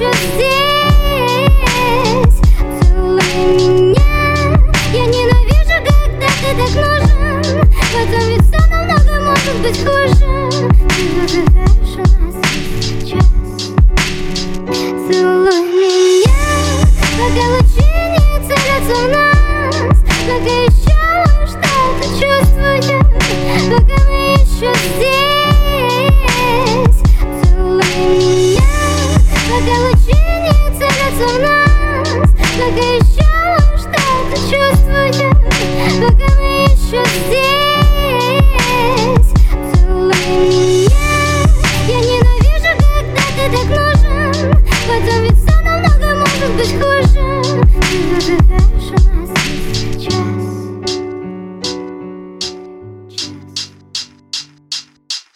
еще здесь. Целуй меня. Я ненавижу, когда ты так нужен. Потом ведь все намного может быть хуже. Ты зажигаешь у нас сейчас. Целуй меня, пока лучи не целятся в нас. Пока еще мы что-то чувствуем. Пока мы еще здесь. Целуй меня, пока лучи не целятся в нас. Пока еще мы что-то чувствуем. Пока мы еще здесь. Целуй меня. Я ненавижу, когда ты так